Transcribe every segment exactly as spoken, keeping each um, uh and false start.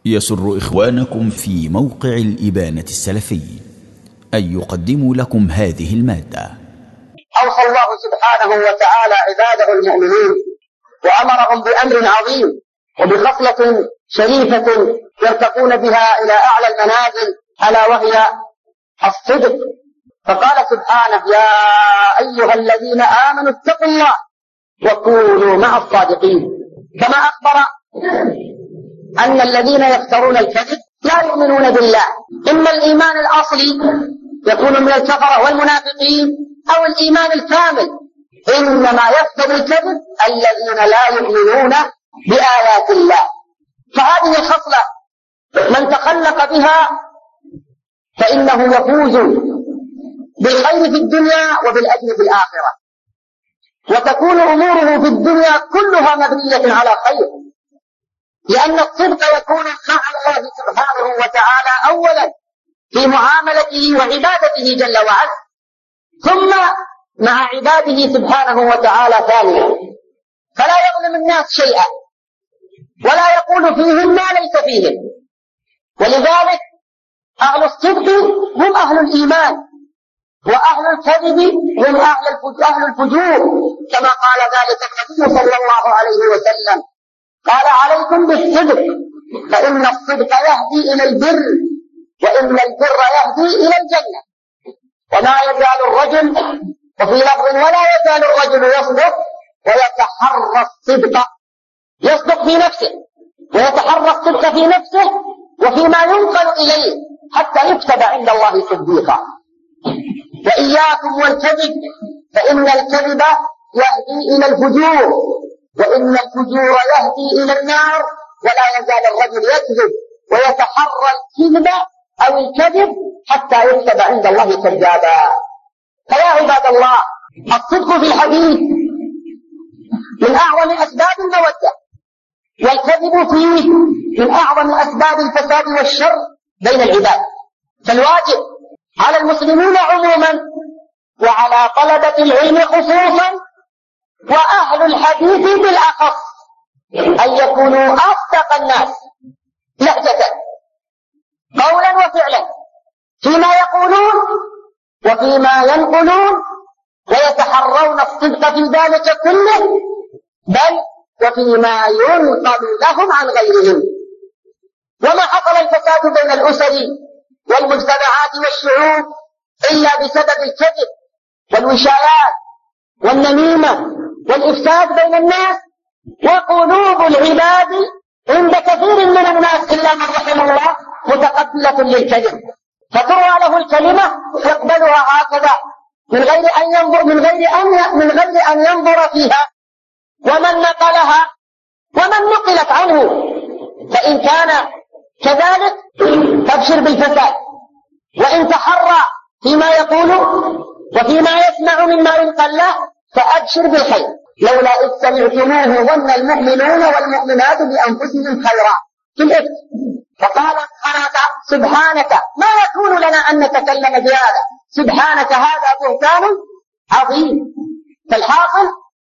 يسر إخوانكم في موقع الإبانة السلفي أن يقدموا لكم هذه المادة. أوصى الله سبحانه وتعالى عباده المؤمنين وأمرهم بأمر عظيم وبخصلة شريفة يرتقون بها إلى أعلى المنازل، ألا وهي الصدق. فقال سبحانه: يا أيها الذين آمنوا اتقوا الله وكونوا مع الصادقين. كما أخبر أن الذين يفترون الكذب لا يؤمنون بالله. إما الإيمان الأصلي يكون من الكفرة والمنافقين أو الإيمان الكامل. إنما يفتر الكذب الذين لا يؤمنون بآيات الله. فهذه الخصلة من تخلق بها فإنه يفوز بالخير في الدنيا وبالأجر في الآخرة، وتكون أموره في الدنيا كلها مبنية على خير، لأن الصدق يكون مع الله سبحانه وتعالى أولا في معاملته وعبادته جل وعلا، ثم مع عباده سبحانه وتعالى ثانيا. فلا يظلم الناس شيئا ولا يقول فيهم ما ليس فيهم. ولذلك أهل الصدق هم أهل الإيمان، وأهل الكذب هم أهل الفجور، كما قال ذلك النبي صلى الله عليه وسلم. قال: عليكم بالصدق فإن الصدق يهدي إلى البر وإن البر يهدي إلى الجنة. وما يزال الرجل، وفي لفظ: ولا يزال الرجل يصدق ويتحرى الصدق. يصدق في نفسه ويتحرى الصدق في نفسه وفيما ينقل إليه حتى يكتب عند الله صديقا. وإياكم والكذب فإن الكذب يهدي إلى الفجور وإن الفجور يهدي إلى النار. ولا يزال الرجل يكذب ويتحرى الكذب أو الكذب حتى يكتب عند الله كذابا. فيا عباد الله، الصدق في الحديث من أعظم أسباب المودة، والكذب فيه من أعظم أسباب الفساد والشر بين العباد. فالواجب على المسلمين عموما وعلى طلبة العلم خصوصا وأهل الحديث بالأخص أن يكونوا أصدق الناس لهجة قولا وفعلا فيما يقولون وفيما ينقلون، ويتحرون الصدق في ذلك كله، بل وفيما ينقل لهم عن غيرهم. وما حصل الفساد بين الأسر والمجتمعات والشعوب إلا بسبب الكذب والوشايات والنميمة والإفساد بين الناس. وقلوب العباد عند كثير من الناس إلا من رحم الله متقبلة للكذب، فتروى له الكلمة يقبلها هكذا من غير أن ينظر من غير أن من غير أن ينظر فيها ومن نقلها ومن نقلت عنه. فإن كان كذلك فابشر بالفساد، وإن تحرى فيما يقول وفيما يسمع مما ينقل له فأبشر بالخير. لولا إذ سمعتموه ظن المؤمنون والمؤمنات بأنفسهم خيرا في الإفك. فقال سبحانك ما يكون لنا أن نتكلم بهذا، سبحانك هذا بهتان عظيم. فالحاصل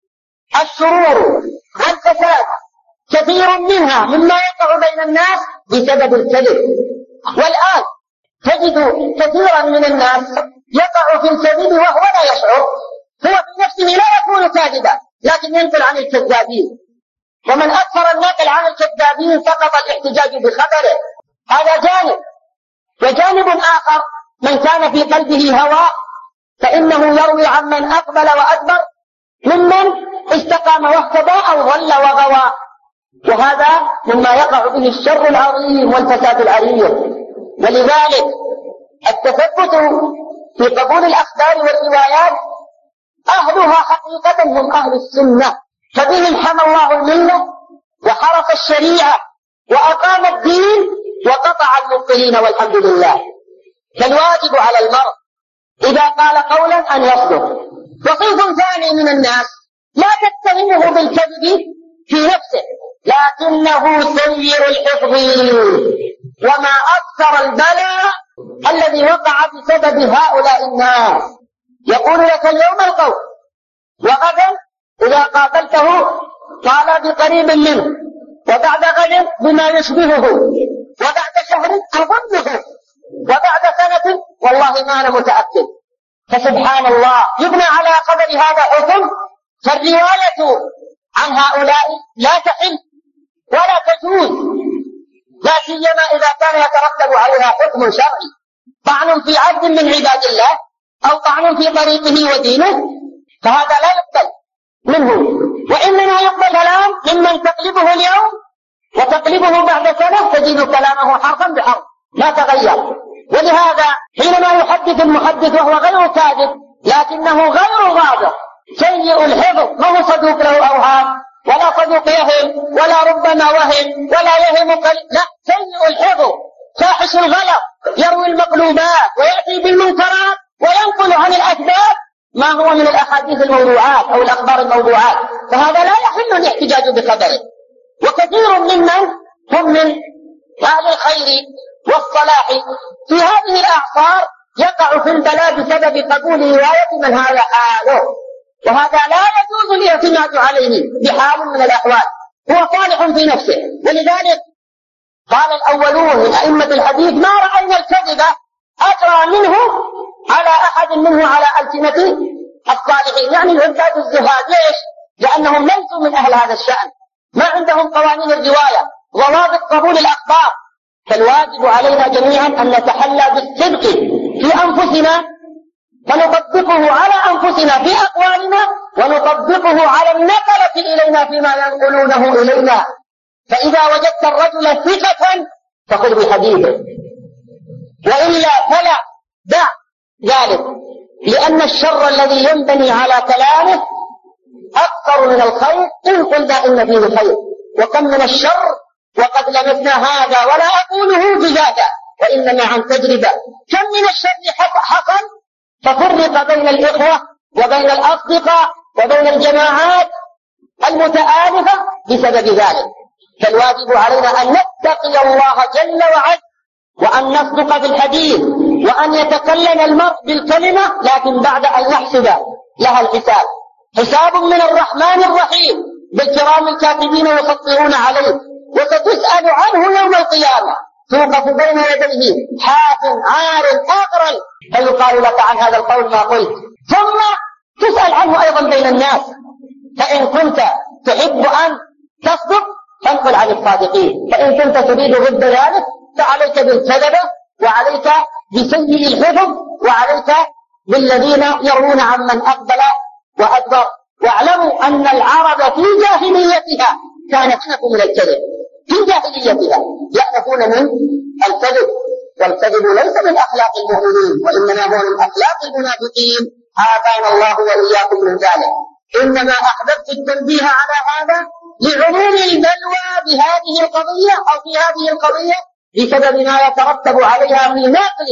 الشرور والفساد كثير منها مما يقع بين الناس بسبب الكذب. والآن تجد كثيرا من الناس يقع في الكذب وهو لا يشعر، هو في نفسه لا يكون كاذبا لكن ينقل عن الكذابين. ومن أكثر النقل عن الكذابين سقط الاحتجاج بخبره. هذا جانب. وجانب آخر من كان في قلبه هوى فإنه يروي عمن أقبل وأدبر ممن استقام واهتدى أو ضل وغوى. وهذا مما يقع به الشر العظيم والفساد العريض. ولذلك التثبت في قبول الأخبار والروايات أهلها حقيقة هم أهل السنة، فبهم حمى الله الملة وحرس الشريعة وأقام الدين وقطع المبطلين والحمد لله. فالواجب على المرء إذا قال قولا أن يصدق. وصيف ثاني من الناس لا تتهمه بالكذب في نفسه لكنه سير الحفظ. وما أكثر البلاء الذي وقع بسبب هؤلاء الناس. يقول لك اليوم القول وغدا إذا قابلته قال بقريب منه وبعد غد بما يشبهه، وبعد شهر أظنه، وبعد سنة والله ما أنا متأكد. فسبحان الله يبنى على قدر هذا حكم، فالرواية عن هؤلاء لا تحل ولا تجوز، لا سيما إذا كان يترتب عليها حكم شرعي، طعن في عبد من عباد الله أو طعن في طريقه ودينه، فهذا لا يقبل منه. وإنما يقبل كلام ممن تقلبه اليوم وتقلبه بعد سنة تجد كلامه حرفا بحرف ما تغير. ولهذا حينما يحدث المحدث وهو غير كاذب لكنه غير ضابط سيء الحفظ، ما هو صدوق له أوهام ولا صدوق يهم ولا ربما وهم ولا يهم قليل، لا، سيء الحفظ فاحش الغلط، يروي المقلوبات ويأتي بالمنكرات وينقل عن الأكذاب ما هو من الأحاديث الموضوعات أو الأخبار الموضوعات، فهذا لا يحل الاحتجاج بخبره. وكثير ممن هم من أهل الخير والصلاح في هذه الأعصار يقع في البلاء بسبب قبول رواية من هذا حاله، وهذا لا يجوز الاعتماد عليه بحال من الأحوال، هو صالح في نفسه. ولذلك قال الأولون من أئمة الحديث ما رأينا الكذب أجرى منه على أحد منه على ألسنة الصالحين، يعني العباد الزهاد. ليش؟ لأنهم ليسوا من أهل هذا الشأن، ما عندهم قوانين الرواية ضوابط قبول الأخبار. فالواجب علينا جميعا أن نتحلى بالصدق في أنفسنا فنطبقه على أنفسنا في أقوالنا ونطبقه على النقلة إلينا فيما ينقلونه إلينا. فإذا وجدت الرجل ثقة فخذ بحديثه، وإلا فلا دع ذلك، لأن الشر الذي ينبني على كلامه أكثر من الخير إن قلنا إن فيه خير. وكم من الشر وقد لمسنا هذا ولا أقوله جزادا وإنما عن تجربة. كم من الشر حصل ففرق بين الإخوة وبين الأصدقاء وبين الجماعات المتآلفة بسبب ذلك. فالواجب علينا أن نتقي الله جل وعلا وأن نصدق في الحديث وأن يتكلم المرء بالكلمة لكن بعد أن يحسب لها الحساب، حساب من الرحمن الرحيم بالكرام الكاتبين يسطرون عليه، وستسأل عنه يوم القيامة، توقف بين يديه حاكم عار أغرل فيقال لك عن هذا القول ما قلت، ثم تسأل عنه أيضا بين الناس. فإن كنت تحب أن تصدق فانقل عن الصادقين، فإن كنت تريد ضد ذلك فعليك بالكذبة وعليك بسيء الحفظ وعليك بالذين يرون عمن أقبل وأدبر. واعلموا أن العرب في جاهليتها كانت تخاف من الكذب، في جاهليتها يخافون من الكذب، والكذب ليس من أخلاق المؤمنين وإنما هو من أخلاق المنافقين، عافانا الله وإياكم من ذلك. إنما أحببت التنبيه على هذا لعموم البلوى بهذه القضية أو في هذه القضية بسبب ما يترتب عليها في نقل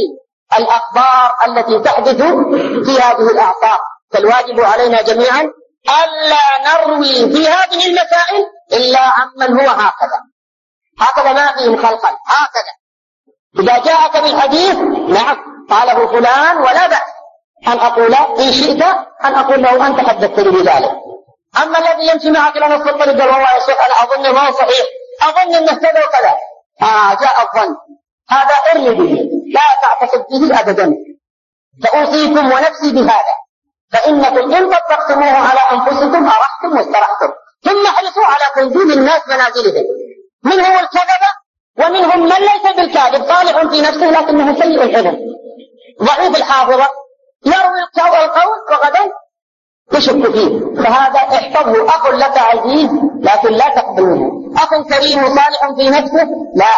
الأخبار التي تحدث في هذه الأعصار. فالواجب علينا جميعا ألا نروي في هذه المسائل إلا عمن هو هكذا هكذا ما فيه خلقا هكذا. إذا جاءك بالحديث نعم قاله فلان ولا بأس أن أقول إن شئت أن أقول له أنت حدثتني بذلك. أما الذي يمشي معك لنص الطريق والله يا شيخ أنا أظن ما هو صحيح، أظن أنه كذا وكذا، آه جاء الظن، هذا ارمي به لا تعتصب به أبدا. فأوصيكم ونفسي بهذا، فإنكم إن طبقتموه على أنفسكم أرحتم واسترحتم. ثم احرصوا على تنزيل الناس منازلهم، منهم الكذبة ومنهم من ليس بالكاذب صالح في نفسه لكنه سيء الحفظ ضعيف الحافظة يروي القول وغدا يشك فيه. فهذا احفظه، أخ لك عزيز لكن لا تقبل منه، أخ كريم صالح في نفسه لا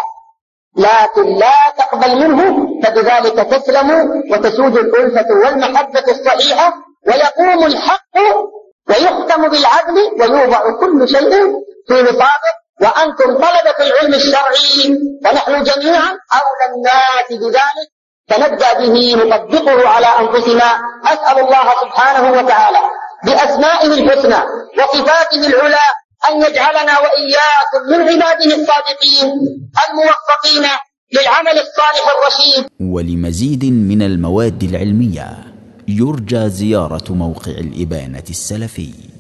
لكن لا تقبل منه، فبذلك تسلم وتسود الألفة والمحبة الصحيحة ويقوم الحق ويختم بالعدل ويوضع كل شيء في نصابه. وأنتم طلبة العلم الشرعي ونحن جميعا أولى الناس بذلك، فنبدأ به نطبقه على أنفسنا. أسأل الله سبحانه وتعالى بأسمائه الحسنى وصفاته العلى أن يجعلنا وإياكم من عباده الصادقين الموفقين للعمل الصالح الرشيد. ولمزيد من المواد العلمية يرجى زيارة موقع الإبانة السلفي.